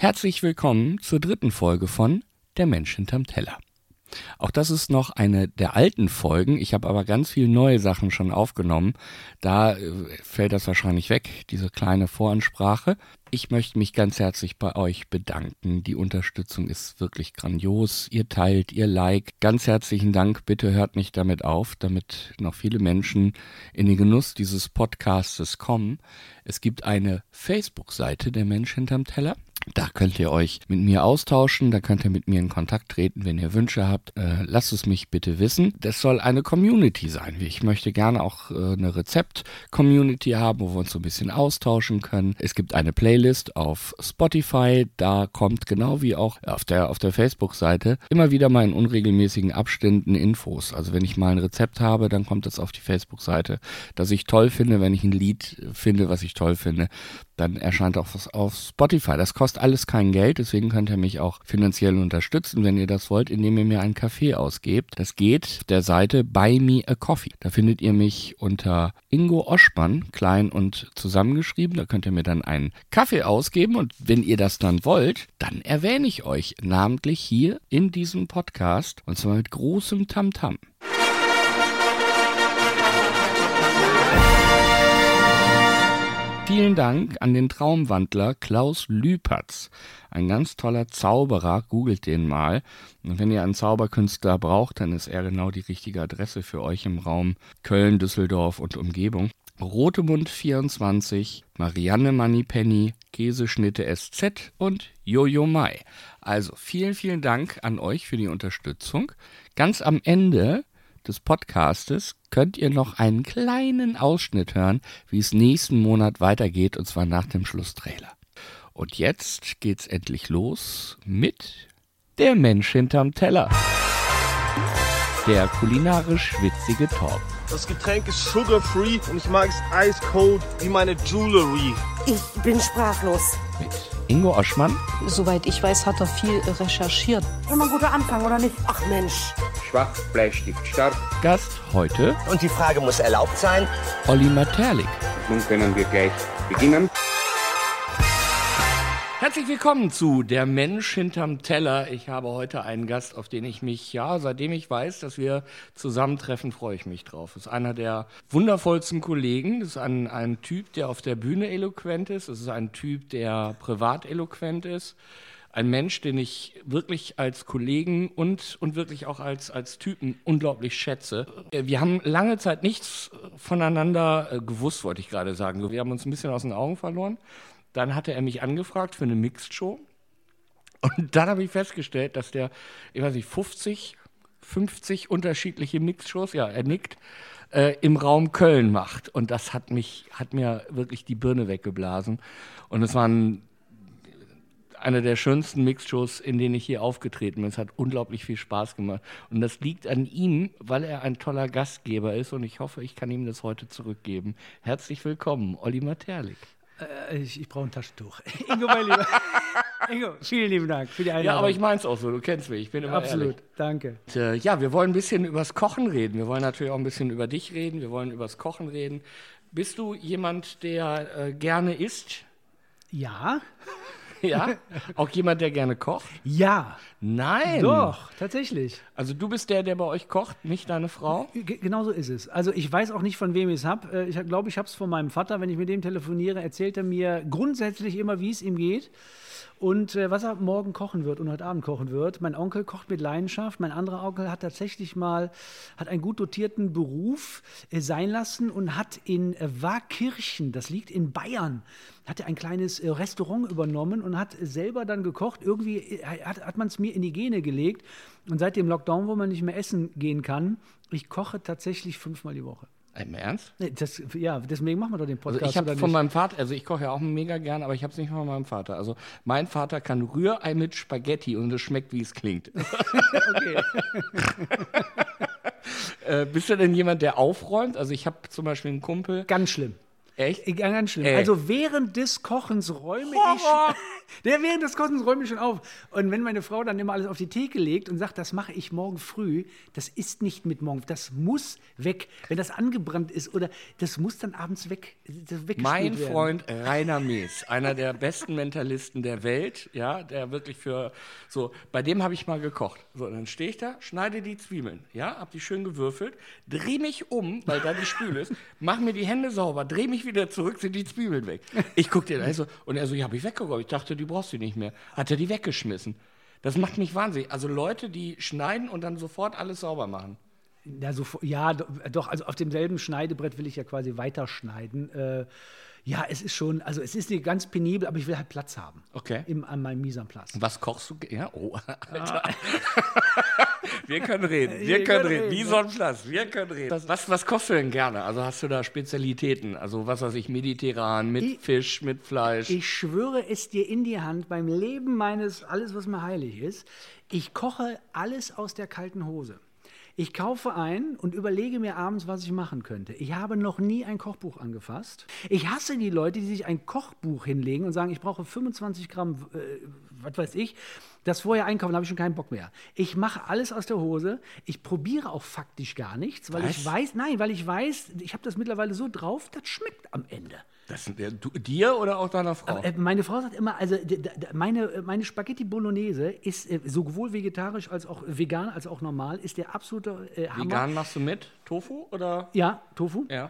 Herzlich willkommen zur 3. Folge von Der Mensch hinterm Teller. Auch das ist noch eine der alten Folgen. Ich habe aber ganz viele neue Sachen schon aufgenommen. Da fällt das wahrscheinlich weg, diese kleine Voransprache. Ich möchte mich ganz herzlich bei euch bedanken. Die Unterstützung ist wirklich grandios. Ihr teilt, ihr liked. Ganz herzlichen Dank. Bitte hört nicht damit auf, damit noch viele Menschen in den Genuss dieses Podcastes kommen. Es gibt eine Facebook-Seite, Der Mensch hinterm Teller. Da könnt ihr euch mit mir austauschen, da könnt ihr mit mir in Kontakt treten, wenn ihr Wünsche habt. Lasst es mich bitte wissen. Das soll eine Community sein. Ich möchte gerne auch eine Rezept-Community haben, wo wir uns so ein bisschen austauschen können. Es gibt eine Playlist auf Spotify, da kommt genau wie auch auf der Facebook-Seite immer wieder mal in unregelmäßigen Abständen Infos. Also wenn ich mal ein Rezept habe, dann kommt das auf die Facebook-Seite. Das ich toll finde, wenn ich ein Lied finde, was ich toll finde, dann erscheint auch was auf Spotify. Das kostet alles kein Geld, deswegen könnt ihr mich auch finanziell unterstützen, wenn ihr das wollt, indem ihr mir einen Kaffee ausgebt. Das geht der Seite Buy Me a Coffee. Da findet ihr mich unter Ingo Oschmann, klein und zusammengeschrieben. Da könnt ihr mir dann einen Kaffee ausgeben und wenn ihr das dann wollt, dann erwähne ich euch namentlich hier in diesem Podcast und zwar mit großem Tamtam. Vielen Dank an den Traumwandler Klaus Lüpertz. Ein ganz toller Zauberer, googelt den mal. Und wenn ihr einen Zauberkünstler braucht, dann ist er genau die richtige Adresse für euch im Raum Köln, Düsseldorf und Umgebung. Rotemund 24, Marianne Moneypenny, Käseschnitte SZ und Jojo Mai. Also vielen, vielen Dank an euch für die Unterstützung. Ganz am Ende des Podcastes könnt ihr noch einen kleinen Ausschnitt hören, wie es nächsten Monat weitergeht, und zwar nach dem Schlusstrailer. Und jetzt geht's endlich los mit Der Mensch hinterm Teller. Der kulinarisch witzige Talk. Das Getränk ist sugar-free und ich mag es ice cold wie meine Jewelry. Ich bin sprachlos. Mit Ingo Oschmann. Soweit ich weiß, hat er viel recherchiert. Immer ein guter Anfang, oder nicht? Ach Mensch. Schwach, Bleistift stark. Gast heute Und die Frage muss erlaubt sein. Olimar Terlik. Nun können wir gleich beginnen. Herzlich willkommen zu Der Mensch hinterm Teller. Ich habe heute einen Gast, auf den ich mich, seitdem ich weiß, dass wir zusammentreffen, freue ich mich drauf. Das ist einer der wundervollsten Kollegen. Das ist ein Typ, der auf der Bühne eloquent ist. Das ist ein Typ, der privat eloquent ist. Ein Mensch, den ich wirklich als Kollegen und wirklich auch als Typen unglaublich schätze. Wir haben lange Zeit nichts voneinander gewusst, wollte ich gerade sagen. Wir haben uns ein bisschen aus den Augen verloren. Dann hatte er mich angefragt für eine Mixed-Show. Und dann habe ich festgestellt, dass der, 50 unterschiedliche Mixed-Shows, er nickt, im Raum Köln macht. Und das hat mir wirklich die Birne weggeblasen. Und es war eine der schönsten Mixed-Shows, in denen ich hier aufgetreten bin. Es hat unglaublich viel Spaß gemacht. Und das liegt an ihm, weil er ein toller Gastgeber ist. Und ich hoffe, ich kann ihm das heute zurückgeben. Herzlich willkommen, Olimar Terlik. Ich brauche ein Taschentuch. Ingo, mein Lieber. Ingo, vielen lieben Dank für die Einladung. Ja, aber ich meine es auch so, du kennst mich, ich bin immer Absolut, ehrlich. Danke. Und, wir wollen ein bisschen übers Kochen reden. Wir wollen natürlich auch ein bisschen über dich reden, wir wollen übers Kochen reden. Bist du jemand, der gerne isst? Ja. Ja? Auch jemand, der gerne kocht? Ja. Nein. Doch, tatsächlich. Also du bist der bei euch kocht, nicht deine Frau? Genau so ist es. Also ich weiß auch nicht, von wem ich es habe. Ich glaube, ich habe es von meinem Vater. Wenn ich mit dem telefoniere, erzählt er mir grundsätzlich immer, wie es ihm geht. Und was er morgen kochen wird und heute Abend kochen wird. Mein Onkel kocht mit Leidenschaft. Mein anderer Onkel hat tatsächlich hat einen gut dotierten Beruf sein lassen und hat in Waakirchen, das liegt in Bayern, hat er ein kleines Restaurant übernommen und hat selber dann gekocht. Irgendwie hat man es mir in die Gene gelegt. Und seit dem Lockdown, wo man nicht mehr essen gehen kann, ich koche tatsächlich 5-mal die Woche. Im Ernst? Nee, deswegen machen wir doch den Podcast. Also ich habe von meinem Vater, also ich koche ja auch mega gern, aber ich habe es nicht von meinem Vater. Also mein Vater kann Rührei mit Spaghetti und es schmeckt, wie es klingt. Okay. Bist du denn jemand, der aufräumt? Also ich habe zum Beispiel einen Kumpel. Ganz schlimm. Echt? Ganz schlimm. Also während des Kochens räume ich. Der während des Kochens räumt mich schon auf. Und wenn meine Frau dann immer alles auf die Theke legt und sagt, das mache ich morgen früh, das ist nicht mit morgen, das muss weg. Wenn das angebrannt ist oder das muss dann abends weggespült Mein werden. Freund Rainer Mees, einer der besten Mentalisten der Welt, ja, der wirklich bei dem habe ich mal gekocht. So, dann stehe ich da, schneide die Zwiebeln, ja, hab die schön gewürfelt, dreh mich um, weil da die Spüle ist, mach mir die Hände sauber, dreh mich wieder zurück, sind die Zwiebeln weg. Ich guck dir da so, und er so, ja, hab ich weggeräumt. Ich dachte, die brauchst du nicht mehr. Hat er die weggeschmissen. Das macht mich wahnsinnig. Also Leute, die schneiden und dann sofort alles sauber machen. Ja, doch, also auf demselben Schneidebrett will ich ja quasi weiterschneiden. Ja, es ist schon, also es ist nicht ganz penibel, aber ich will halt Platz haben. Okay. An meinem Mise en place. Was kochst du? Ja, oh, Alter. Wir können reden. Mise en place, wir können reden. Was kochst du denn gerne? Also hast du da Spezialitäten? Also was weiß ich, mediterran, mit Fisch, mit Fleisch? Ich schwöre es dir in die Hand, beim Leben meines, alles was mir heilig ist, ich koche alles aus der kalten Hose. Ich kaufe ein und überlege mir abends, was ich machen könnte. Ich habe noch nie ein Kochbuch angefasst. Ich hasse die Leute, die sich ein Kochbuch hinlegen und sagen, ich brauche 25 Gramm, was weiß ich, das vorher einkaufen, da habe ich schon keinen Bock mehr. Ich mache alles aus der Hose. Ich probiere auch faktisch gar nichts, weil ich weiß, ich habe das mittlerweile so drauf, das schmeckt am Ende. Das sind dir oder auch deiner Frau? Meine Frau sagt immer, also meine Spaghetti Bolognese ist sowohl vegetarisch als auch vegan als auch normal, ist der absolute Hammer. Vegan machst du mit Tofu oder? Ja, Tofu. Ja.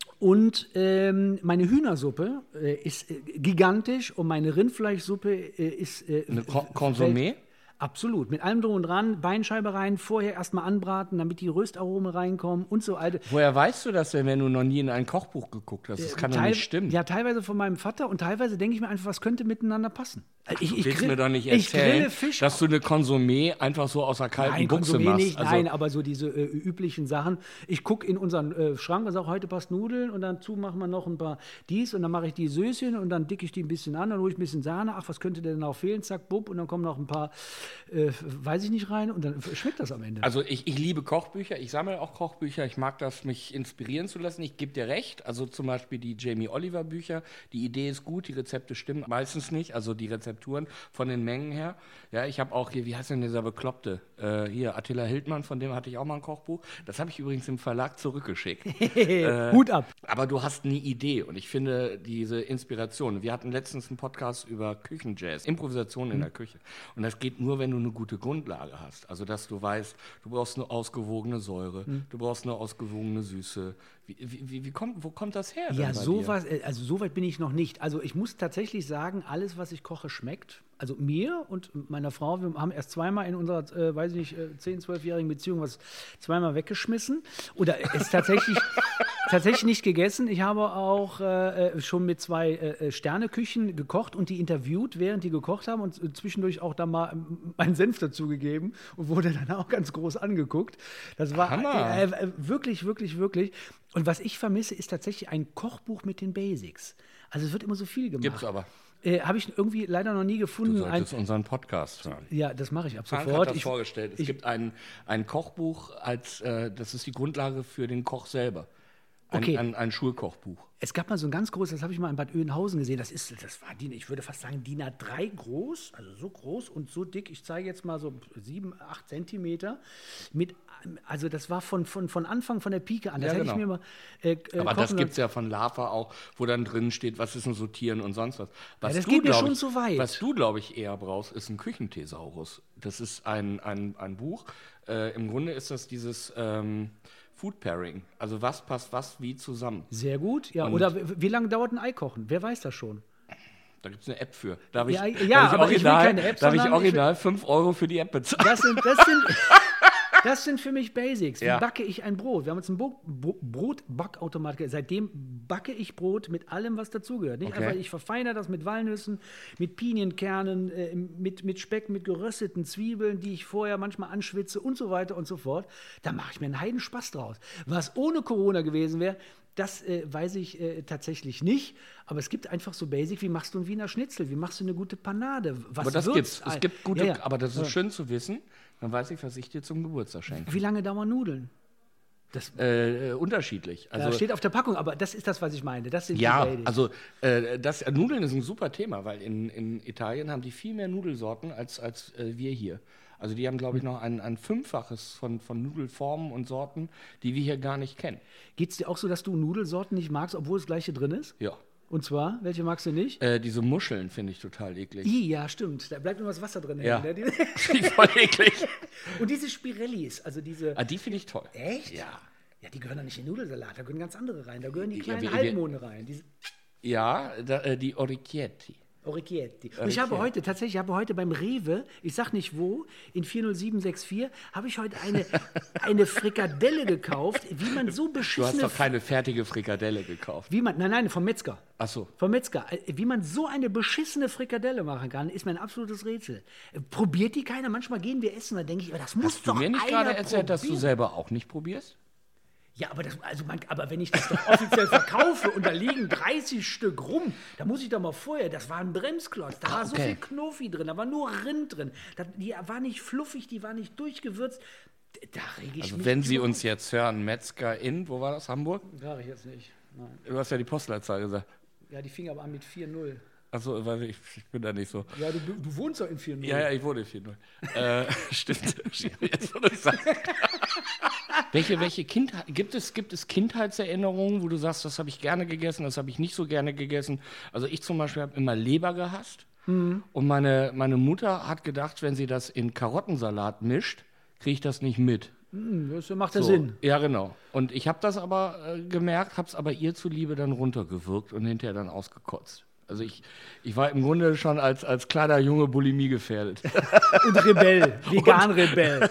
Und meine Hühnersuppe ist gigantisch und meine Rindfleischsuppe ist eine Consommé? Absolut, mit allem drum und dran, Beinscheibe rein, vorher erstmal anbraten, damit die Röstaromen reinkommen und so. Woher weißt du das denn, wenn du noch nie in ein Kochbuch geguckt hast? Das kann doch nicht stimmen. Ja, teilweise von meinem Vater und teilweise denke ich mir einfach, was könnte miteinander passen. Du willst mir doch nicht erzählen, dass du eine Consommé einfach so aus der kalten Buchse machst. Nicht, nein, aber so diese üblichen Sachen. Ich gucke in unseren Schrank und sage, heute passt Nudeln und dazu machen wir noch ein paar dies und dann mache ich die Söschen und dann dicke ich die ein bisschen an, dann hole ich ein bisschen Sahne, ach, was könnte denn noch fehlen, zack, bupp und dann kommen noch ein paar, weiß ich nicht, rein und dann schmeckt das am Ende. Also ich liebe Kochbücher, ich sammle auch Kochbücher, ich mag das, mich inspirieren zu lassen. Ich gebe dir recht, also zum Beispiel die Jamie Oliver Bücher, die Idee ist gut, die Rezepte stimmen meistens nicht, also die Rezepturen von den Mengen her. Ja, ich habe auch hier, wie heißt denn dieser Bekloppte? Hier, Attila Hildmann, von dem hatte ich auch mal ein Kochbuch. Das habe ich übrigens im Verlag zurückgeschickt. Hut ab. Aber du hast eine Idee und ich finde diese Inspiration. Wir hatten letztens einen Podcast über Küchenjazz, Improvisation in der Küche. Und das geht nur, wenn du eine gute Grundlage hast. Also, dass du weißt, du brauchst eine ausgewogene Säure, du brauchst eine ausgewogene Süße. Wo kommt das her? Ja, so weit bin ich noch nicht. Also ich muss tatsächlich sagen, alles, was ich koche, schmeckt. Also mir und meiner Frau, wir haben erst zweimal in unserer, 10-, 12-jährigen Beziehung was zweimal weggeschmissen. Oder es tatsächlich nicht gegessen. Ich habe auch schon mit 2 Sterneküchen gekocht und die interviewt, während die gekocht haben und zwischendurch auch da mal meinen Senf dazugegeben und wurde dann auch ganz groß angeguckt. Das war wirklich, wirklich, wirklich. Und was ich vermisse, ist tatsächlich ein Kochbuch mit den Basics. Also es wird immer so viel gemacht. Gibt's aber. Habe ich irgendwie leider noch nie gefunden. Du solltest unseren Podcast hören. Ja, das mache ich ab Frank sofort. hat das vorgestellt. Es gibt ein Kochbuch, das ist die Grundlage für den Koch selber. Ein Schulkochbuch. Es gab mal so ein ganz großes, das habe ich mal in Bad Oeynhausen gesehen, das war ich würde fast sagen DIN A3 groß, also so groß und so dick, ich zeige jetzt mal so 7, 8 Zentimeter, also das war von Anfang, von der Pike an, das hätte ich mir mal aber das gibt es ja von Lava auch, wo dann drin steht, was ist denn sortieren und sonst was. Das geht mir schon so weit. Was du, glaube ich, eher brauchst, ist ein Küchenthesaurus. Das ist ein Buch, im Grunde ist das dieses Food Pairing, also was passt was wie zusammen. Sehr gut, ja. Oder wie lange dauert ein Ei kochen? Wer weiß das schon? Da gibt es eine App für. Darf ich keine App, darf ich original 5 € für die App bezahlen? Das sind für mich Basics. Wie Ja. backe ich ein Brot? Wir haben jetzt einen Brotbackautomat. Seitdem backe ich Brot mit allem, was dazugehört. Nicht Okay. einfach, ich verfeinere das mit Walnüssen, mit Pinienkernen, mit Speck, mit gerösteten Zwiebeln, die ich vorher manchmal anschwitze und so weiter und so fort. Da mache ich mir einen Heidenspaß draus. Was ohne Corona gewesen wäre, das weiß ich tatsächlich nicht. Aber es gibt einfach so Basic, wie machst du einen Wiener Schnitzel? Wie machst du eine gute Panade? Aber das gibt's. Es gibt gute, Ja. aber das ist schön zu wissen. Dann weiß ich, was ich dir zum Geburtstag schenke. Wie lange dauern Nudeln? unterschiedlich. Also, da steht auf der Packung, aber das ist das, was ich meine. Das sind ja, die also Nudeln ist ein super Thema, weil in Italien haben die viel mehr Nudelsorten als wir hier. Also die haben, glaube ich, noch ein Fünffaches von Nudelformen und Sorten, die wir hier gar nicht kennen. Geht es dir auch so, dass du Nudelsorten nicht magst, obwohl das Gleiche drin ist? Ja. Und zwar, welche magst du nicht? Diese Muscheln finde ich total eklig. Ja, stimmt. Da bleibt nur das Wasser drin. Ja, hängen, ne? die voll eklig. Und diese Spirellis, also diese... Die finde ich toll. Echt? Ja. Ja, die gehören doch nicht in den Nudelsalat, da gehören ganz andere rein. Da gehören die kleinen wir- Halbmonde rein. Diese Ja, die Orecchietti. Orecchietti. Und ich habe heute beim Rewe, ich sag nicht wo, in 40764, habe ich heute eine Frikadelle gekauft, wie man so Du hast beschissene... doch keine fertige Frikadelle gekauft. Nein, vom Metzger. Ach so. Vom Metzger. Wie man so eine beschissene Frikadelle machen kann, ist mir ein absolutes Rätsel. Probiert die keiner? Manchmal gehen wir essen, da denke ich, aber das muss Hast du doch mir nicht einer gerade erzählt, dass du probieren. selber auch nicht probierst? Ja, aber wenn ich das doch offiziell verkaufe und da liegen 30 Stück rum, da muss ich doch mal vorher, das war ein Bremsklotz, da war so okay. viel Knofi drin, da war nur Rind drin, die war nicht fluffig, die war nicht durchgewürzt. Da rege ich Also mich wenn Sie über- uns jetzt hören, Metzger in, wo war das, Hamburg? Sag ich jetzt nicht. Nein. Du hast ja die Postleitzahl gesagt. Ja, die fing aber an mit 4-0. Achso, weil ich bin da nicht so. Ja, du wohnst doch in 4-0. Ja, ich wurde 4-0. Stimmt. Jetzt, wo du sagst. Welche Kindheit, gibt es Kindheitserinnerungen, wo du sagst, das habe ich gerne gegessen, das habe ich nicht so gerne gegessen? Also ich zum Beispiel habe immer Leber gehasst. Und meine Mutter hat gedacht, wenn sie das in Karottensalat mischt, kriege ich das nicht mit. Das macht ja So, Sinn. Ja, genau. Und ich habe das aber gemerkt, habe es aber ihr zuliebe dann runtergewirkt und hinterher dann ausgekotzt. Also ich war im Grunde schon als kleiner Junge Bulimie gefährdet. Und Rebell, Vegan-Rebell.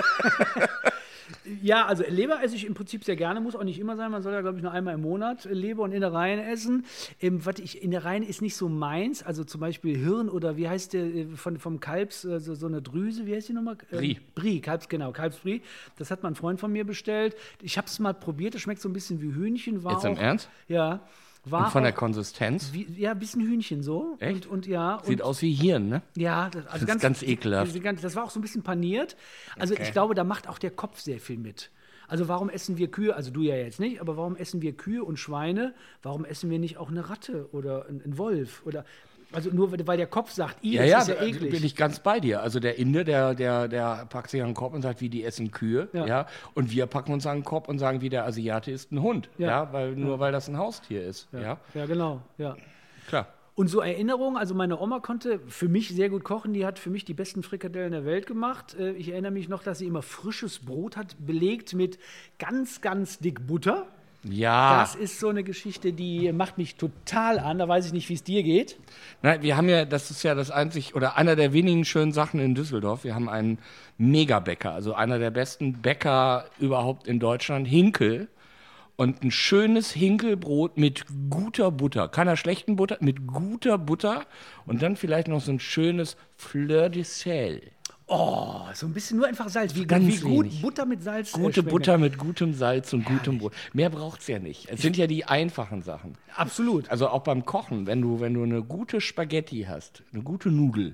Ja, also Leber esse ich im Prinzip sehr gerne, muss auch nicht immer sein. Man soll ja, glaube ich, nur einmal im Monat Leber und Innereien essen. Innereien ist nicht so meins, also zum Beispiel Hirn oder wie heißt der vom Kalbs, so eine Drüse, wie heißt die nochmal? Brie. Brie, Kalbsbrie. Das hat mein Freund von mir bestellt. Ich habe es mal probiert, es schmeckt so ein bisschen wie Hühnchen. War Jetzt im auch, Ernst? Ja. War Und von der auch Konsistenz? ja, ein bisschen Hühnchen so. Echt? Und ja. Sieht aus wie Hirn, ne? Ja, Das ist ganz ekelhaft. Das war auch so ein bisschen paniert. Also ich glaube, da macht auch der Kopf sehr viel mit. Also warum essen wir Kühe, also du ja jetzt nicht, aber warum essen wir Kühe und Schweine? Warum essen wir nicht auch eine Ratte oder einen Wolf? Also nur weil der Kopf sagt, das ist ja eklig. bin ich ganz bei dir. Also der Inder, der packt sich an den Kopf und sagt, wie die essen Kühe. Ja. Ja. Und wir packen uns an den Kopf und sagen, wie der Asiate isst ein Hund. Ja. Ja, nur weil das ein Haustier ist. Ja, Ja, genau, ja. klar. Und so Erinnerungen, also meine Oma konnte für mich sehr gut kochen, die hat für mich die besten Frikadellen der Welt gemacht. Ich erinnere mich noch, dass sie immer frisches Brot hat, belegt mit ganz, ganz dick Butter. Ja. Das ist so eine Geschichte, die macht mich total an, da weiß ich nicht, wie es dir geht. Nein, wir haben ja, das ist ja das einzig, oder einer der wenigen schönen Sachen in Düsseldorf. Wir haben einen Megabäcker, also einer der besten Bäcker überhaupt in Deutschland, Hinkel. Und ein schönes Hinkelbrot mit guter Butter. Keiner schlechten Butter, mit guter Butter. Und dann vielleicht noch so ein schönes Fleur de Sel. Oh, so ein bisschen nur einfach Salz. Wie Ganz gut wenig. Butter mit Salz. Gute schmeckt. Butter mit gutem Salz und gutem Brot. Mehr braucht's ja nicht. Es sind ja die einfachen Sachen. Absolut. Also auch beim Kochen, wenn du eine gute Spaghetti hast, eine gute Nudel.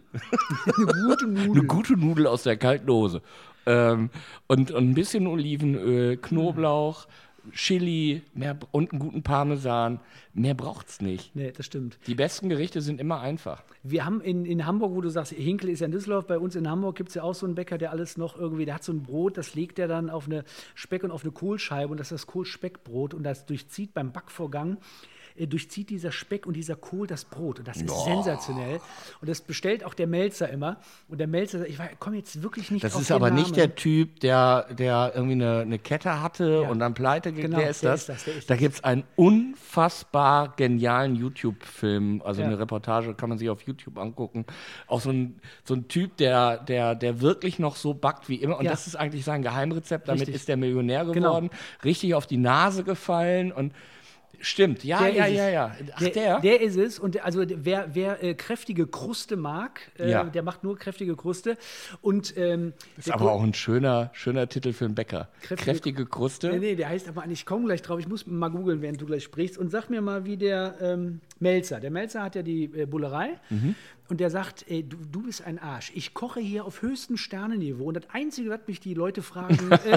Eine gute Nudel aus der kalten Hose. Und ein bisschen Olivenöl, Knoblauch, Chili und einen guten Parmesan. Mehr braucht's nicht. Nee, das stimmt. Die besten Gerichte sind immer einfach. Wir haben in Hamburg, wo du sagst, Hinkel ist ja in Düsseldorf, bei uns in Hamburg gibt es ja auch so einen Bäcker, der alles noch irgendwie, der hat so ein Brot, das legt er dann auf eine Speck- und auf eine Kohlscheibe und das ist das Kohlspeckbrot und das durchzieht beim Backvorgang, durchzieht dieser Speck und dieser Kohl das Brot und das ist sensationell und das bestellt auch der Melzer immer und der Melzer sagt, ich komme jetzt wirklich nicht Das auf ist den aber Namen. nicht der Typ, der irgendwie eine Kette hatte Ja. und dann pleite Genau, der ist der das. ist das, der ist Da das. gibt es einen unfassbar genialen YouTube-Film, also Ja. eine Reportage, kann man sich auf YouTube angucken. Auch so ein Typ, der wirklich noch so backt wie immer. Und Ja. das ist eigentlich sein Geheimrezept. Damit Richtig. ist der Millionär Genau. geworden. Richtig auf die Nase gefallen und stimmt, ja. Ach, Der ist es. Und wer kräftige Kruste mag, Ja. der macht nur kräftige Kruste. Und, Ist aber auch ein schöner Titel für einen Bäcker. Kräftige Kruste. Nee, der heißt aber, ich komme gleich drauf, ich muss mal googeln, während du gleich sprichst. Und sag mir mal, wie der Melzer. Der Melzer hat ja die Bullerei und der sagt, du bist ein Arsch. Ich koche hier auf höchstem Sternenniveau und das Einzige, was mich die Leute fragen,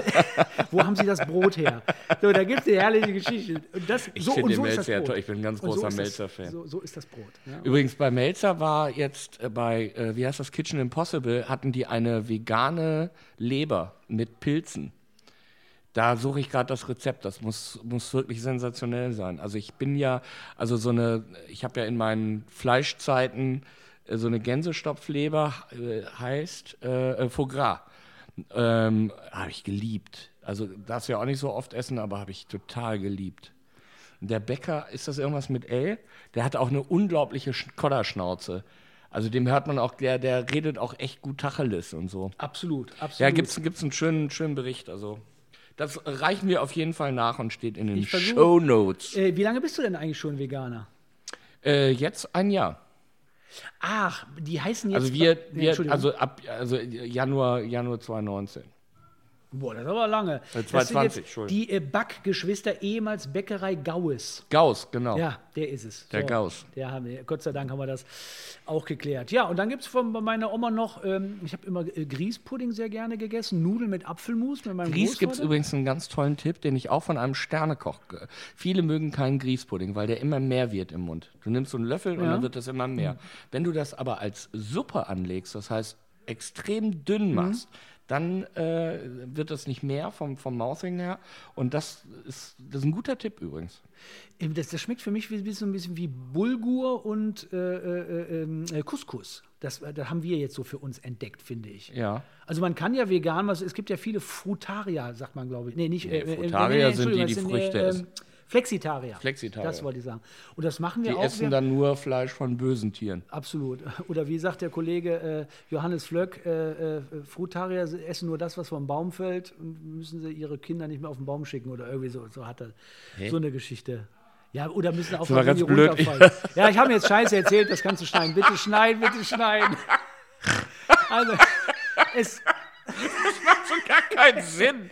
wo haben sie das Brot her? So, da gibt es eine herrliche Geschichte. Und das, Ich so, finde und den so ist Melzer das ja Brot. toll. Ich bin ein ganz Und großer ist das- Melzer-Fan. So ist das Brot. Ja. Übrigens, bei Melzer war jetzt bei, wie heißt das, Kitchen Impossible, hatten die eine vegane Leber mit Pilzen. Da suche ich gerade das Rezept. Das muss wirklich sensationell sein. Also ich bin ja, ich habe ja in meinen Fleischzeiten so eine Gänsestopfleber, heißt Foie Gras. Habe ich geliebt. Also darfst du ja auch nicht so oft essen, aber habe ich total geliebt. Der Bäcker, ist das irgendwas mit L? Der hat auch eine unglaubliche Kodderschnauze. Also dem hört man auch, der redet auch echt gut Tacheles und so. Absolut. Ja, gibt's einen schönen Bericht. Also das reichen wir auf jeden Fall nach und steht in den Shownotes. Wie lange bist du denn eigentlich schon Veganer? Jetzt ein Jahr. Ach, die heißen jetzt... Also Entschuldigung. also Januar 2019. Boah, das ist aber lange. 2020, Das sind jetzt Entschuldigung. die Backgeschwister, ehemals Bäckerei Gaues. Gauss, genau. Ja, der ist es. Der Gauss. Gott sei Dank haben wir das auch geklärt. Ja, und dann gibt es von meiner Oma noch, ich habe immer Grießpudding sehr gerne gegessen, Nudeln mit Apfelmus mit meinem Grieß gibt es Großvater. übrigens einen ganz tollen Tipp, den ich auch von einem Sternekoch. Viele mögen keinen Grießpudding, weil der immer mehr wird im Mund. Du nimmst so einen Löffel und dann wird das immer mehr. Wenn du das aber als Suppe anlegst, das heißt extrem dünn machst, dann wird das nicht mehr vom Mouthing her. Und das ist ein guter Tipp übrigens. Das schmeckt für mich so ein bisschen wie Bulgur und Couscous. Das haben wir jetzt so für uns entdeckt, finde ich. Ja. Also man kann ja vegan, es gibt ja viele Frutarier, sagt man, glaube ich. Nee, nicht Frutarier sind die Entschuldigung, Früchte essen. Flexitarier. Flexitarier. Das wollte ich sagen. Und das machen wir Die auch. essen dann nur Fleisch von bösen Tieren. Absolut. Oder wie sagt der Kollege Johannes Flöck, Frutarier essen nur das, was vom Baum fällt und müssen sie ihre Kinder nicht mehr auf den Baum schicken oder irgendwie so. So hat er so eine Geschichte. Ja, oder müssen auch war ganz die blöd. runterfallen. Ja, ich habe mir jetzt Scheiße erzählt, das kannst du schneiden. Bitte schneiden, bitte schneiden. Also, es... Das macht so gar keinen Sinn.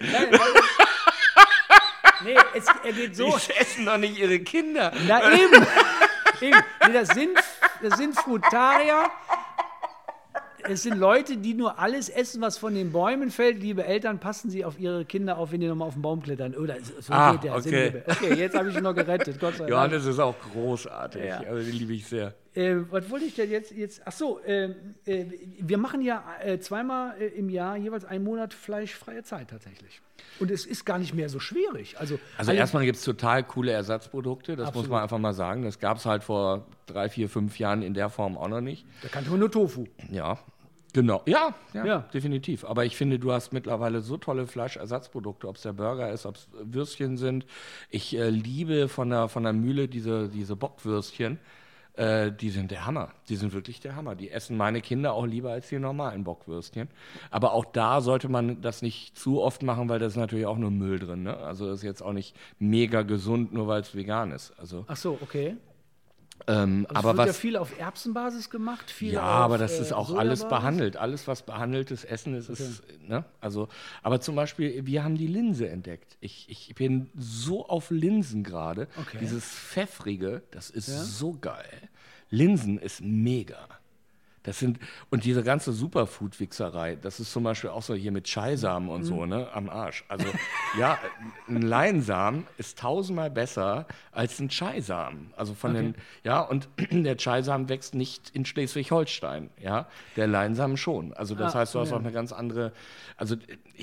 Nee, er geht so. Die essen doch nicht ihre Kinder. Na eben. Nee, das sind Frutarier. Es sind Leute, die nur alles essen, was von den Bäumen fällt. Liebe Eltern, passen Sie auf Ihre Kinder auf, wenn die nochmal auf den Baum klettern. Oder so geht der Sinn. Okay, jetzt habe ich ihn noch gerettet. Gott sei Dank. Johannes ist auch großartig. Ja. Also den liebe ich sehr. Was wollte ich denn jetzt? Ach so, wir machen ja zweimal im Jahr jeweils einen Monat fleischfreie Zeit tatsächlich. Und es ist gar nicht mehr so schwierig. Also erstmal gibt es total coole Ersatzprodukte, das Absolut. muss man einfach mal sagen. Das gab es halt vor 3, 4, 5 Jahren in der Form auch noch nicht. da kannte man nur Tofu. Ja, genau. Ja, Ja. definitiv. Aber ich finde, du hast mittlerweile so tolle Fleischersatzprodukte, ob es der Burger ist, ob es Würstchen sind. Ich liebe von der Mühle diese Bockwürstchen. Die sind der Hammer. Die sind wirklich der Hammer. Die essen meine Kinder auch lieber als die normalen Bockwürstchen. Aber auch da sollte man das nicht zu oft machen, weil da ist natürlich auch nur Müll drin. Ne? Also das ist jetzt auch nicht mega gesund, nur weil es vegan ist. Also, Ach so, okay. aber Es wird ja was... viel auf Erbsenbasis gemacht. Viel Ja, auf, aber das ist auch alles Sojabasis. behandelt. Alles, was behandeltes Essen ist, ist, ne? Also, aber zum Beispiel, wir haben die Linse entdeckt. Ich bin so auf Linsen gerade. Okay. Dieses Pfeffrige, das ist so geil. Linsen ist mega. Und diese ganze Superfood-Wichserei, das ist zum Beispiel auch so hier mit Chaisamen und so, ne, am Arsch. Also, ja, ein Leinsamen ist 1000-mal besser als ein Chaisamen. Also und der Chaisamen wächst nicht in Schleswig-Holstein, ja, der Leinsamen schon. Also, das heißt, du hast auch eine ganz andere, also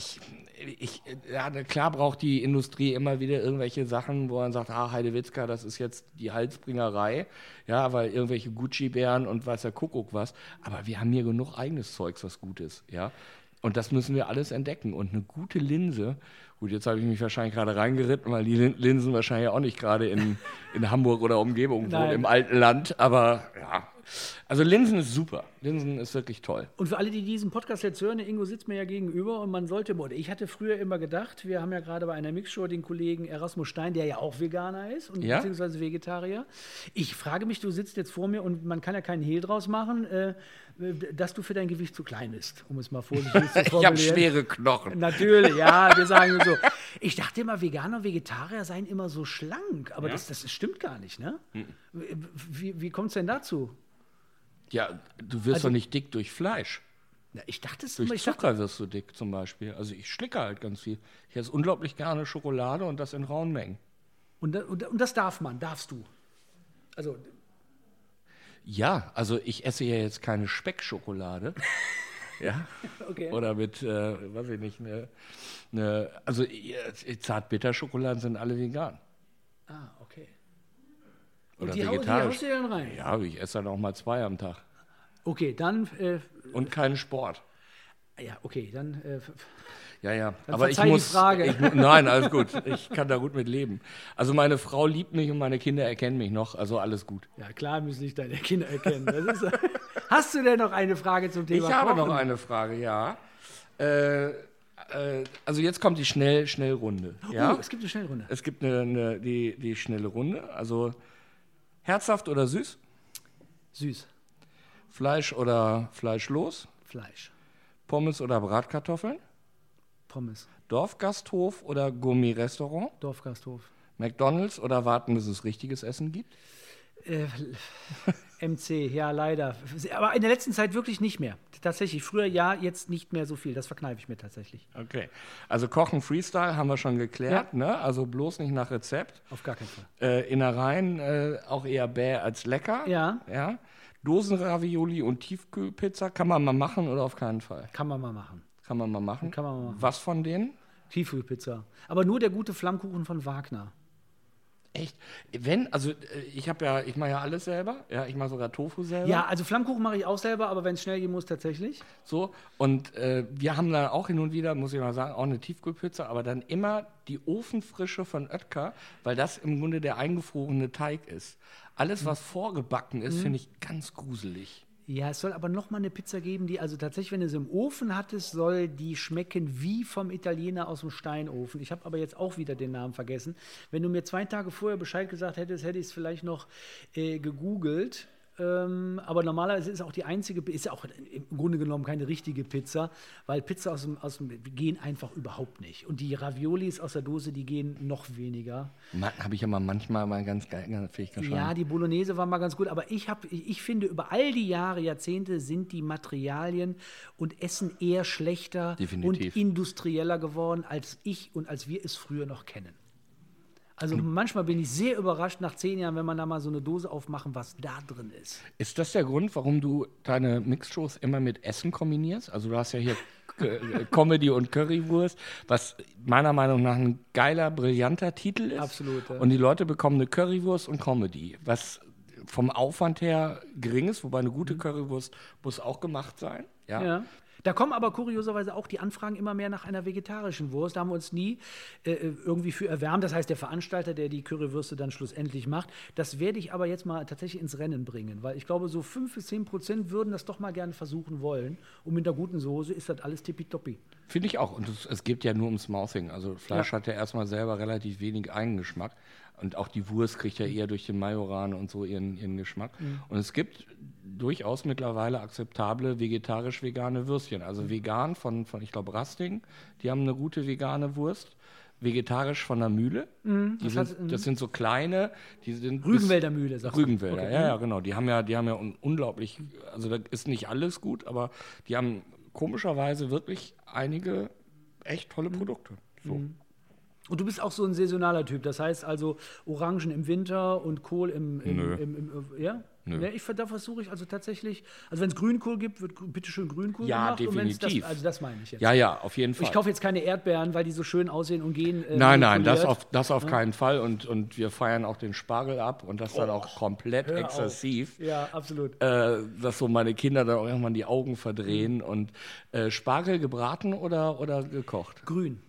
klar braucht die Industrie immer wieder irgendwelche Sachen, wo man sagt, Heidewitzka, das ist jetzt die Halsbringerei, ja, weil irgendwelche Gucci-Bären und weiß der Kuckuck was, aber wir haben hier genug eigenes Zeugs, was gut ist, ja, und das müssen wir alles entdecken und eine gute Linse, gut, jetzt habe ich mich wahrscheinlich gerade reingeritten, weil die Linsen wahrscheinlich auch nicht gerade in Hamburg oder Umgebung wohnen, im alten Land, aber ja, also Linsen ist super. Linsen ist wirklich toll. Und für alle, die diesen Podcast jetzt hören, der Ingo sitzt mir ja gegenüber und man sollte, oder ich hatte früher immer gedacht, wir haben ja gerade bei einer Mixshow den Kollegen Erasmus Stein, der ja auch Veganer ist und beziehungsweise Vegetarier. Ich frage mich, du sitzt jetzt vor mir und man kann ja keinen Hehl draus machen, dass du für dein Gewicht zu klein bist, um es mal vorsichtig zu formulieren. Ich habe schwere Knochen. Natürlich, ja, wir sagen so. Ich dachte immer, Veganer und Vegetarier seien immer so schlank, aber das stimmt gar nicht, ne? Wie kommt es denn dazu? Ja, du wirst doch nicht dick durch Fleisch. Ja, ich dachte es Durch immer. Zucker wirst du dick zum Beispiel. Also ich schlicke halt ganz viel. Ich esse unglaublich gerne Schokolade und das in rauen Mengen. Und das darfst du? Also Ja, also ich esse ja jetzt keine Speckschokolade. Ja. Okay. Oder mit, weiß ich nicht, also Zartbitterschokoladen sind alle vegan. Ah, okay. Oder Und die vegetarisch. haust du dann rein? Ja, ich esse dann auch mal 2 am Tag. Okay, dann. Und keinen Sport. Ja, okay, dann. Ja. Dann Aber ich verzeih die muss. Frage. Nein, alles gut. Ich kann da gut mit leben. Also meine Frau liebt mich und meine Kinder erkennen mich noch. Also alles gut. Ja, klar müssen sich deine Kinder erkennen. Hast du denn noch eine Frage zum Thema Ich habe Kochen? noch eine Frage, ja. Also jetzt kommt die Schnellrunde. Ja? Es gibt eine Schnellrunde. Es gibt die schnelle Runde. Also herzhaft oder süß? Süß. Fleisch oder fleischlos? Fleisch. Pommes oder Bratkartoffeln? Pommes. Dorfgasthof oder Gourmet-Restaurant? Dorfgasthof. McDonald's oder warten, bis es richtiges Essen gibt? MC, ja, leider. Aber in der letzten Zeit wirklich nicht mehr. Tatsächlich. Früher ja, jetzt nicht mehr so viel. Das verkneife ich mir tatsächlich. Okay. Also Kochen Freestyle haben wir schon geklärt, ne? Also bloß nicht nach Rezept. Auf gar keinen Fall. Innereien auch eher bäh als lecker. Ja. Dosenravioli und Tiefkühlpizza kann man mal machen oder auf keinen Fall? Kann man mal machen. Kann man mal machen. Kann man mal machen. Was von denen? Tiefkühlpizza. Aber nur der gute Flammkuchen von Wagner. Echt? Ich mache ja alles selber. Ja, ich mache sogar Tofu selber. Ja, also Flammkuchen mache ich auch selber, aber wenn es schnell gehen muss, tatsächlich. So, und wir haben dann auch hin und wieder, muss ich mal sagen, auch eine Tiefkühlpizza, aber dann immer die Ofenfrische von Oetker, weil das im Grunde der eingefrorene Teig ist. Alles, was vorgebacken ist, finde ich ganz gruselig. Ja, es soll aber noch mal eine Pizza geben, die, also tatsächlich, wenn du sie im Ofen hattest, soll die schmecken wie vom Italiener aus dem Steinofen. Ich habe aber jetzt auch wieder den Namen vergessen. Wenn du mir 2 Tage vorher Bescheid gesagt hättest, hätte ich es vielleicht noch gegoogelt. Aber normalerweise ist auch die einzige, ist ja auch im Grunde genommen keine richtige Pizza, weil Pizza aus dem gehen einfach überhaupt nicht. Und die Raviolis aus der Dose, die gehen noch weniger. Habe ich aber manchmal mal ganz geil, Ja, die Bolognese war mal ganz gut, aber ich finde, über all die Jahre, Jahrzehnte sind die Materialien und Essen eher schlechter Definitiv. und industrieller geworden, als wir es früher noch kennen. Also manchmal bin ich sehr überrascht nach 10 Jahren, wenn man da mal so eine Dose aufmachen, was da drin ist. Ist das der Grund, warum du deine Mixshows immer mit Essen kombinierst? Also du hast ja hier Comedy und Currywurst, was meiner Meinung nach ein geiler, brillanter Titel ist. Absolut. Ja. Und die Leute bekommen eine Currywurst und Comedy, was vom Aufwand her gering ist, wobei eine gute Currywurst muss auch gemacht sein. Ja. Da kommen aber kurioserweise auch die Anfragen immer mehr nach einer vegetarischen Wurst. Da haben wir uns nie irgendwie für erwärmt. Das heißt, der Veranstalter, der die Currywürste dann schlussendlich macht, das werde ich aber jetzt mal tatsächlich ins Rennen bringen. Weil ich glaube, so 5-10% würden das doch mal gerne versuchen wollen. Und mit einer guten Soße ist das alles tippitoppi. Finde ich auch. Und es geht ja nur ums Mouthing. Also Fleisch hat ja erstmal selber relativ wenig Eigengeschmack. Und auch die Wurst kriegt ja eher durch den Majoran und so ihren Geschmack. Und es gibt durchaus mittlerweile akzeptable vegetarisch-vegane Würstchen. Also vegan von ich glaube, Rasting, die haben eine gute vegane Wurst. Vegetarisch von der Mühle. Das sind so kleine, die sind Rügenwälder Mühle, sagst du? Rügenwälder, Okay. ja, genau. Die haben ja unglaublich, also da ist nicht alles gut, aber die haben komischerweise wirklich einige echt tolle Produkte. So. Und du bist auch so ein saisonaler Typ. Das heißt also Orangen im Winter und Kohl im ja? Nö. Ja, da versuche ich also tatsächlich, also wenn es Grünkohl gibt, wird bitte schön Grünkohl gemacht. Und wenn's definitiv. Also das meine ich jetzt. Ja, auf jeden Fall. Ich kaufe jetzt keine Erdbeeren, weil die so schön aussehen und gehen. Nein, das auf keinen Fall. Und wir feiern auch den Spargel ab und das dann auch komplett exzessiv. Ja, absolut. Dass so meine Kinder dann auch irgendwann die Augen verdrehen. Und Spargel gebraten oder gekocht? Grün.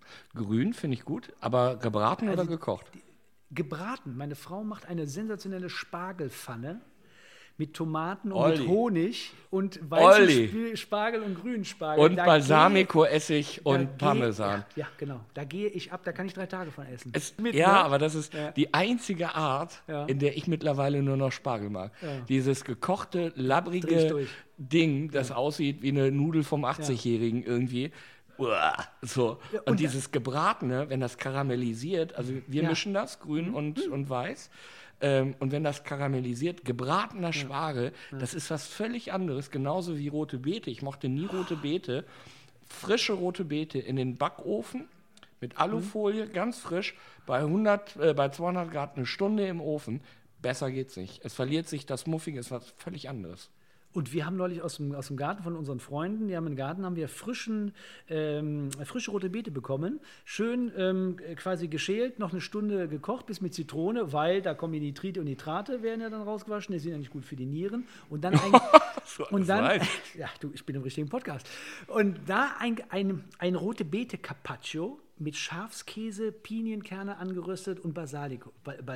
Grün finde ich gut, aber gebraten oder gekocht? Gebraten. Meine Frau macht eine sensationelle Spargelpfanne mit Tomaten und Olli. mit Honig und Olli. weißen Spargel und grünen Spargel. Und Da Balsamico-Essig da und Parmesan. Ja, genau. Da gehe ich ab, da kann ich 3 Tage von essen. Ja, ne? aber das ist Ja. die einzige Art, Ja. in der ich mittlerweile nur noch Spargel mag. Dieses gekochte, Dreh ich labbrige durch. Ding, das aussieht wie eine Nudel vom 80-Jährigen irgendwie. Uah, so. Ja, und dieses Gebratene, wenn das karamellisiert, also wir Ja. mischen das, grün und weiß. Und wenn das karamellisiert, gebratener Spargel, das ist was völlig anderes, genauso wie rote Beete. Ich mochte nie rote Beete. Frische rote Beete in den Backofen mit Alufolie, ganz frisch, bei 200 Grad eine Stunde im Ofen. Besser geht's nicht. Es verliert sich das Muffige, ist was völlig anderes. Und wir haben neulich aus dem Garten von unseren Freunden, die haben im Garten, haben wir frische rote Beete bekommen. Schön quasi geschält, noch eine Stunde gekocht, bis mit Zitrone, weil da kommen die Nitrite und Nitrate, werden ja dann rausgewaschen, die sind ja nicht gut für die Nieren. Und dann ja, du, ich bin im richtigen Podcast. Und da ein rote Beete Carpaccio mit Schafskäse, Pinienkerne angeröstet und Balsamico.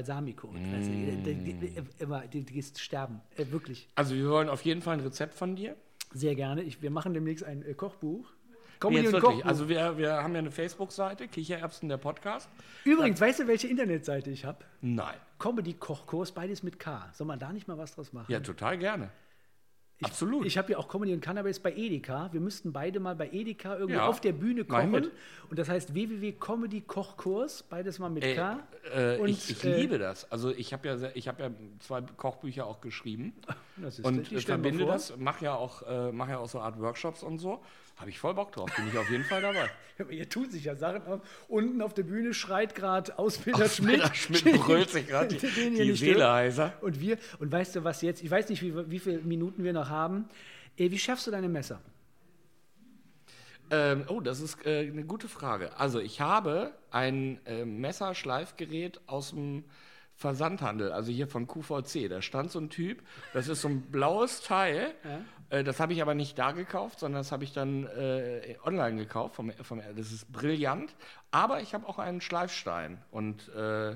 Du gehst sterben, wirklich. Also wir wollen auf jeden Fall ein Rezept von dir. Sehr gerne. Wir machen demnächst ein Kochbuch. Jetzt wirklich. Also wir haben ja eine Facebook-Seite, Kichererbsen, der Podcast. Übrigens, weißt du, welche Internetseite ich habe? Nein. Comedy-Kochkurs, beides mit K. Soll man da nicht mal was draus machen? Ja, total gerne. Absolut. Ich habe ja auch Comedy und Cannabis bei Edeka. Wir müssten beide mal bei Edeka irgendwie Ja, auf der Bühne mach ich kochen. mit. Und das heißt www.comedy-kochkurs, beides mal mit K. Und, Ich liebe das. Also ich habe ja 2 Kochbücher auch geschrieben Das ist und die stellen wir verbinde vor. das, mache ja auch so eine Art Workshops und so. Habe ich voll Bock drauf, bin ich auf jeden Fall dabei. Ihr tut sich ja Sachen auf. Unten auf der Bühne schreit gerade Ausbilder Schmidt. Schmidt brüllt sich gerade Den ihr die nicht Seele hört. heiser. Und weißt du was jetzt? Ich weiß nicht, wie viele Minuten wir noch haben. Wie schaffst du deine Messer? Das ist eine gute Frage. Also ich habe ein Messerschleifgerät aus dem Versandhandel, also hier von QVC. Da stand so ein Typ, das ist so ein blaues Teil. Das habe ich aber nicht da gekauft, sondern das habe ich dann online gekauft. Das ist brillant. Aber ich habe auch einen Schleifstein und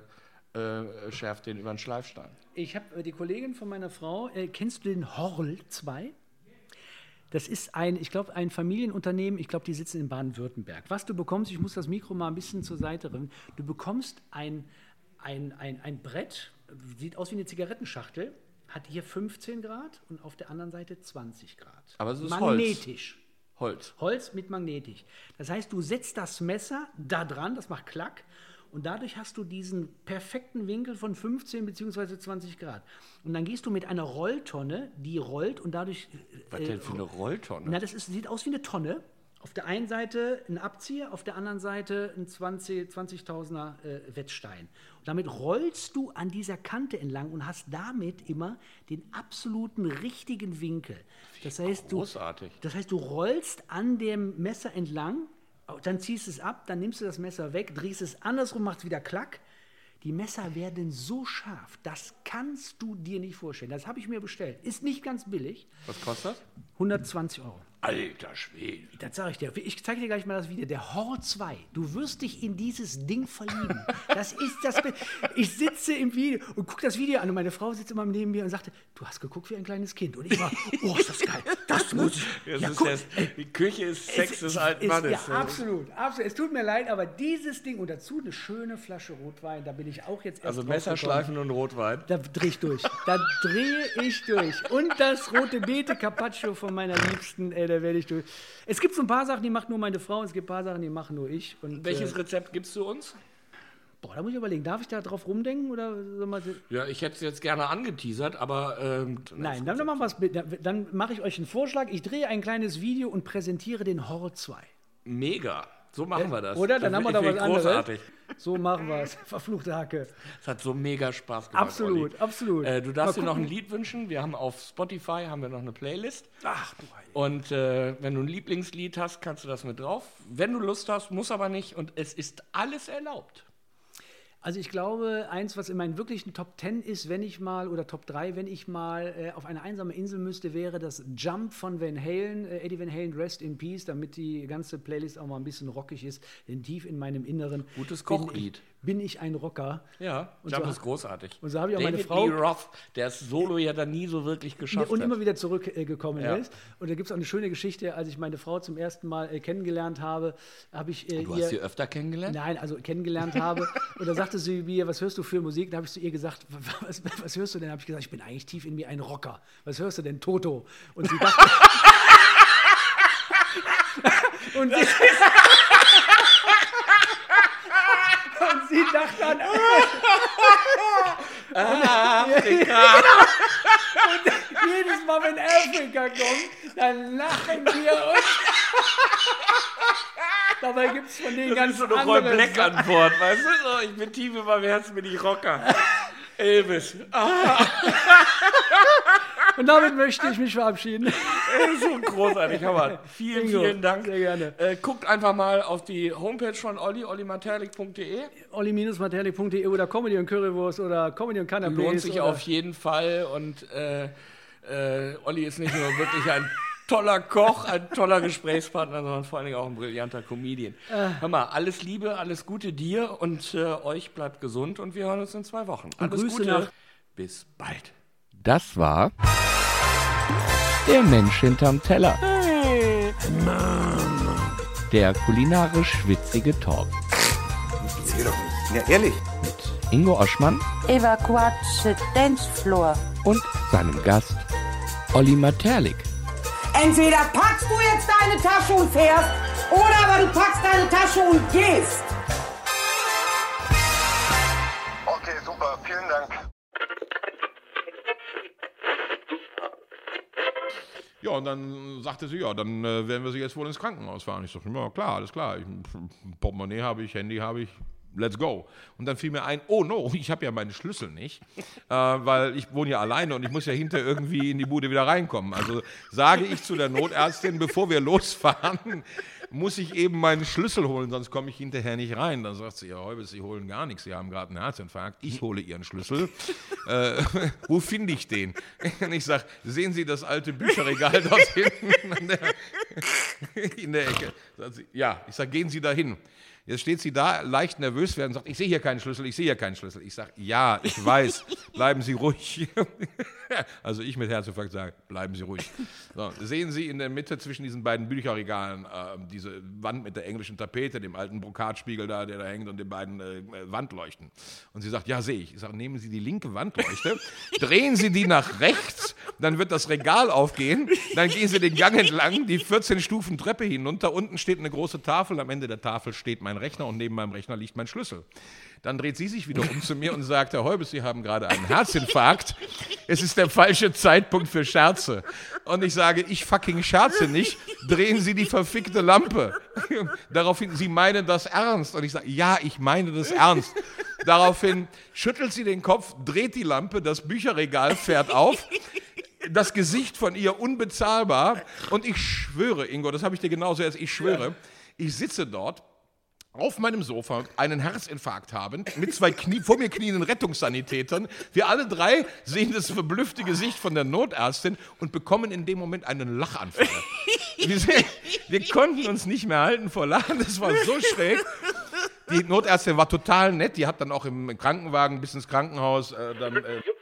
schärft den über einen Schleifstein. Ich habe die Kollegin von meiner Frau, kennst du den Horl 2? Das ist ich glaube, ein Familienunternehmen, ich glaube, die sitzen in Baden-Württemberg. Was du bekommst, ich muss das Mikro mal ein bisschen zur Seite rinnen, du bekommst ein Brett, sieht aus wie eine Zigarettenschachtel, hat hier 15 Grad und auf der anderen Seite 20 Grad. Aber es ist magnetisch. Holz. Holz mit magnetisch. Das heißt, du setzt das Messer da dran, das macht Klack. Und dadurch hast du diesen perfekten Winkel von 15 bzw. 20 Grad. Und dann gehst du mit einer Rolltonne, die rollt und dadurch... Was denn für eine Rolltonne? Na, sieht aus wie eine Tonne. Auf der einen Seite ein Abzieher, auf der anderen Seite ein 20.000er Wettstein. Und damit rollst du an dieser Kante entlang und hast damit immer den absoluten richtigen Winkel. Das heißt, großartig. Du rollst an dem Messer entlang, dann ziehst es ab, dann nimmst du das Messer weg, drehst es andersrum, machst wieder Klack. Die Messer werden so scharf, das kannst du dir nicht vorstellen. Das habe ich mir bestellt. Ist nicht ganz billig. Was kostet das? 120 €. Alter Schwede. Das sage ich dir. Ich zeige dir gleich mal das Video. Der Horror 2. Du wirst dich in dieses Ding verlieben. Das ist das. Ich sitze im Video und gucke das Video an und meine Frau sitzt immer neben mir und sagte, du hast geguckt wie ein kleines Kind. Und ich war, oh, ist das geil. Das muss ich. Die Küche ist Sex des alten Mannes. Ja, absolut. Es tut mir leid, aber dieses Ding und dazu eine schöne Flasche Rotwein, da bin ich auch jetzt erst Also drauf Messerschleifen gekommen. und Rotwein. Da drehe ich durch. Und das rote Beete Carpaccio von meiner Liebsten, da werde ich durch. Es gibt so ein paar Sachen, die macht nur meine Frau, es gibt ein paar Sachen, die machen nur ich. Und, Welches Rezept gibst du uns? Da muss ich überlegen, darf ich da drauf rumdenken? Oder soll man Ja, ich hätte es jetzt gerne angeteasert, aber... Nein, dann machen wir es. Dann mache ich euch einen Vorschlag. Ich drehe ein kleines Video und präsentiere den Horror 2. Mega. So machen wir das. Oder? Dann haben wir da was anderes. Großartig. So machen wir es. Verfluchte Hacke. Es hat so mega Spaß gemacht, Absolut, Olli. absolut. Du darfst Mal dir noch ein gucken. Lied wünschen. Wir haben auf Spotify noch eine Playlist. Ach, du Heilige. Und wenn du ein Lieblingslied hast, kannst du das mit drauf. Wenn du Lust hast, muss aber nicht. Und es ist alles erlaubt. Also ich glaube, eins, was in meinen wirklichen Top 10 ist, wenn ich mal, oder Top 3, wenn ich mal auf eine einsame Insel müsste, wäre das Jump von Van Halen, Eddie Van Halen, Rest in Peace, damit die ganze Playlist auch mal ein bisschen rockig ist, denn tief in meinem Inneren Gutes Kochlied. bin ich ein Rocker. Ja, Und das so- ist großartig. Und so habe ich auch David meine Frau... Lee Roth, der das Solo ja dann nie so wirklich geschafft Und hat. immer wieder zurückgekommen Ja. ist. Und da gibt es auch eine schöne Geschichte, als ich meine Frau zum ersten Mal kennengelernt habe, habe ich Du hast sie öfter kennengelernt? Nein, also kennengelernt habe. Und da sagte sie mir, was hörst du für Musik? Da habe ich zu ihr gesagt, was hörst du denn? Da habe ich gesagt, ich bin eigentlich tief in mir ein Rocker. Was hörst du denn? Toto. Und sie dachte... und sie dachte dann... Und jedes Mal, wenn Afrika kommt, dann lachen wir uns. Dabei gibt es von denen ganz so eine Roy andere Black Antwort, weißt du? So, ich bin tief in meinem Herzen, bin ich Rocker. Elvis. Und damit möchte ich mich verabschieden. So großartig, Hammer. Vielen, Ingo, vielen Dank. sehr gerne. Guckt einfach mal auf die Homepage von Olli, ollimaterlik.de. olli-materlik.de oder Comedy und Currywurst oder Comedy und Canapés. Lohnt sich oder auf jeden Fall. Und Olli ist nicht nur wirklich ein toller Koch, ein toller Gesprächspartner, sondern vor allen Dingen auch ein brillanter Comedian. Hör mal, alles Liebe, alles Gute dir und euch bleibt gesund und wir hören uns in 2 Wochen. Alles Grüße Gute. nach- Bis bald. Das war der Mensch hinterm Teller. Der kulinarisch witzige Talk. Ja, ehrlich. Mit Ingo Oschmann Evacuate Dancefloor. und seinem Gast Olli Materlik. Entweder packst du jetzt deine Tasche und fährst, oder aber du packst deine Tasche und gehst. Okay, super, vielen Dank. Ja, und dann sagte sie, ja, dann werden wir sie jetzt wohl ins Krankenhaus fahren. Ich sagte, ja, klar, alles klar. Portemonnaie habe ich, Handy habe ich, let's go. Und dann fiel mir ein, oh no, ich habe ja meine Schlüssel nicht, weil ich wohne ja alleine und ich muss ja hinterher irgendwie in die Bude wieder reinkommen. Also sage ich zu der Notärztin, bevor wir losfahren, muss ich eben meinen Schlüssel holen, sonst komme ich hinterher nicht rein. Dann sagt sie, ja, Heubes, Sie holen gar nichts, Sie haben gerade einen Herzinfarkt. Ich hole Ihren Schlüssel. Wo finde ich den? Und ich sage, sehen Sie das alte Bücherregal dort hinten in der Ecke? Sagt sie, ja, ich sage, gehen Sie da hin. Jetzt steht sie da, leicht nervös werden und sagt, ich sehe hier keinen Schlüssel, ich sehe hier keinen Schlüssel. Ich sage, ja, ich weiß, bleiben Sie ruhig. Also ich mit Herzinfarkt sage, bleiben Sie ruhig. So, sehen Sie in der Mitte zwischen diesen beiden Bücherregalen diese Wand mit der englischen Tapete, dem alten Brokatspiegel da, der da hängt und den beiden Wandleuchten. Und sie sagt, ja, sehe ich. Ich sage, nehmen Sie die linke Wandleuchte, drehen Sie die nach rechts, dann wird das Regal aufgehen, dann gehen Sie den Gang entlang, die 14 Stufen Treppe hinunter, unten steht eine große Tafel, am Ende der Tafel steht mein Rechner und neben meinem Rechner liegt mein Schlüssel. Dann dreht sie sich wieder um zu mir und sagt, Herr Heubes, Sie haben gerade einen Herzinfarkt. Es ist der falsche Zeitpunkt für Scherze. Und ich sage, ich fucking scherze nicht. Drehen Sie die verfickte Lampe. Daraufhin, Sie meinen das ernst. Und ich sage, ja, ich meine das ernst. Daraufhin schüttelt sie den Kopf, dreht die Lampe, das Bücherregal fährt auf. Das Gesicht von ihr unbezahlbar. Und ich schwöre, Ingo, das habe ich dir genauso erst, ich schwöre, ich sitze dort auf meinem Sofa, einen Herzinfarkt habend, mit 2 vor mir knienden Rettungssanitätern. Wir alle 3 sehen das verblüffte Gesicht von der Notärztin und bekommen in dem Moment einen Lachanfall. Wir konnten uns nicht mehr halten vor Lachen, das war so schräg. Die Notärztin war total nett, die hat dann auch im Krankenwagen bis ins Krankenhaus dann